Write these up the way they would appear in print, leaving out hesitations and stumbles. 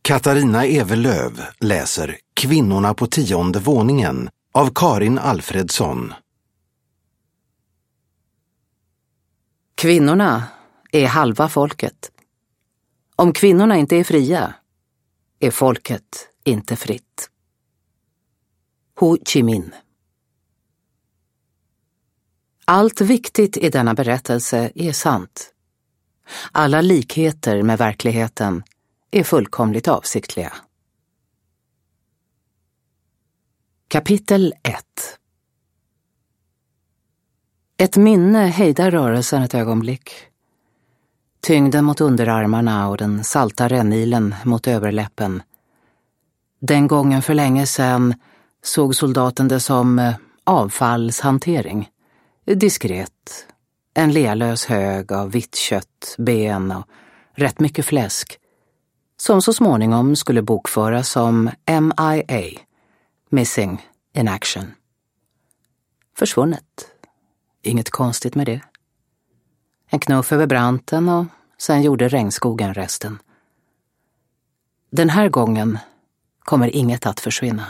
Katarina Evelöv läser Kvinnorna på 10:e våningen av Karin Alfredsson. Kvinnorna är halva folket. Om kvinnorna inte är fria, är folket inte fritt. Ho Chi Minh. Allt viktigt i denna berättelse är sant. Alla likheter med verkligheten är fullkomligt avsiktliga. Kapitel 1. Ett minne hejdar rörelsen ett ögonblick. Tyngden mot underarmarna och den salta rännilen mot överläppen. Den gången för länge sedan såg soldaten det som avfallshantering. Diskret. En lealös hög av vitt kött, ben och rätt mycket fläsk. Som så småningom skulle bokföras som MIA. Missing in action. Försvunnet. Inget konstigt med det. En knuff över branten och sen gjorde regnskogen resten. Den här gången kommer inget att försvinna.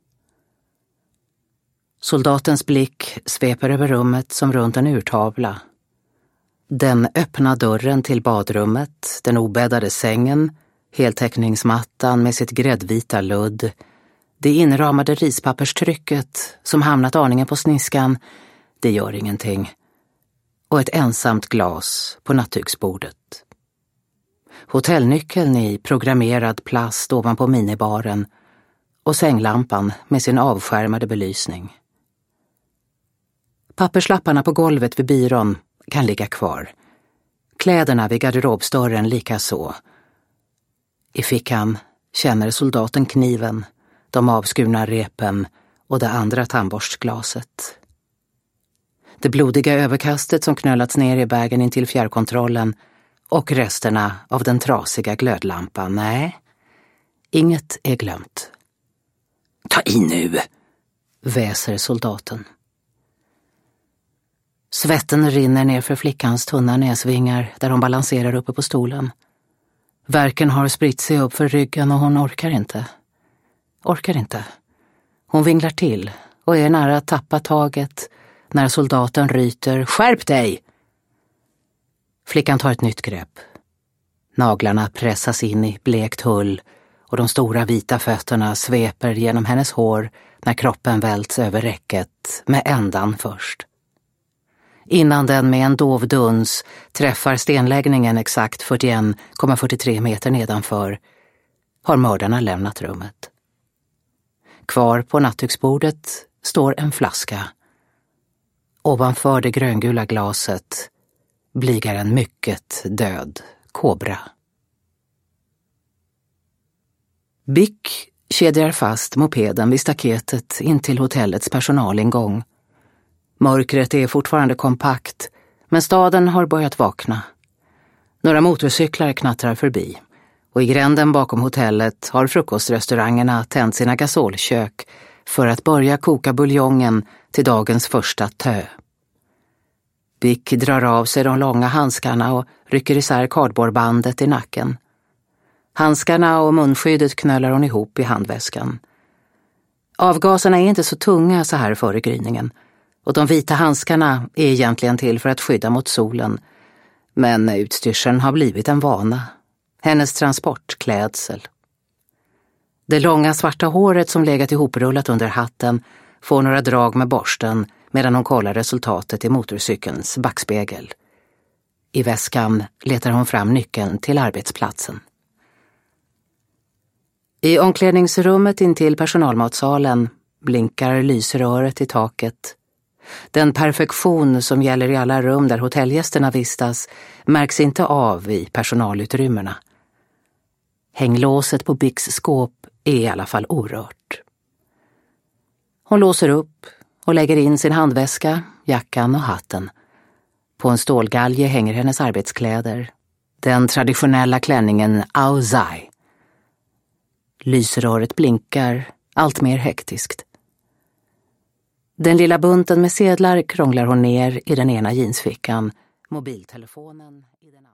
Soldatens blick sveper över rummet som runt en urtavla. Den öppna dörren till badrummet, den obäddade sängen, heltäckningsmattan med sitt gräddvita ludd, det inramade rispapperstrycket som hamnat aningen på sniskan, det gör ingenting. Och ett ensamt glas på nattduksbordet. Hotellnyckeln i programmerad plast ovanpå minibaren och sänglampan med sin avskärmade belysning. Papperslapparna på golvet vid byrån kan ligga kvar. Kläderna vid garderobsdörren lika så. I fickan känner soldaten kniven, de avskurna repen och det andra tandborstglaset. Det blodiga överkastet som knölats ner i bagen intill fjärrkontrollen och resterna av den trasiga glödlampan. Nej, inget är glömt. Ta i nu, väser soldaten. Svetten rinner ner för flickans tunna näsvingar där hon balanserar uppe på stolen. Värken har spritt sig upp för ryggen och hon orkar inte. Hon vinglar till och är nära att tappa taget när soldaten ryter "Skärp dig!". Flickan tar ett nytt grepp. Naglarna pressas in i blekt hull och de stora vita fötterna sveper genom hennes hår när kroppen välts över räcket med ändan först. Innan den med en dov duns träffar stenläggningen exakt 41,43 meter nedanför har mördarna lämnat rummet. Kvar på nattduksbordet står en flaska. Ovanför det gröngula glaset blygar en mycket död kobra. Bick kedjar fast mopeden vid staketet in till hotellets personalingång. Mörkret är fortfarande kompakt, men staden har börjat vakna. Några motorcyklar knattrar förbi och i gränden bakom hotellet har frukostrestaurangerna tänt sina gasolkök för att börja koka buljongen till dagens första tö. Bick drar av sig de långa handskarna och rycker isär kardborrbandet i nacken. Handskarna och munskyddet knölar hon ihop i handväskan. Avgaserna är inte så tunga så här före gryningen. Och de vita handskarna är egentligen till för att skydda mot solen. Men utstyrseln har blivit en vana. Hennes transportklädsel. Det långa svarta håret som legat ihoprullat under hatten får några drag med borsten medan hon kollar resultatet i motorcykelns backspegel. I väskan letar hon fram nyckeln till arbetsplatsen. I omklädningsrummet intill personalmatsalen blinkar lysröret i taket. Den perfektion som gäller i alla rum där hotellgästerna vistas märks inte av i personalutrymmena. Hänglåset på Bicks skåp är i alla fall orört. Hon låser upp och lägger in sin handväska, jackan och hatten. På en stålgalge hänger hennes arbetskläder. Den traditionella klänningen Ao Zai. Lysröret blinkar allt mer hektiskt. Den lilla bunten med sedlar krånglar hon ner i den ena jeansfickan, mobiltelefonen i den andra.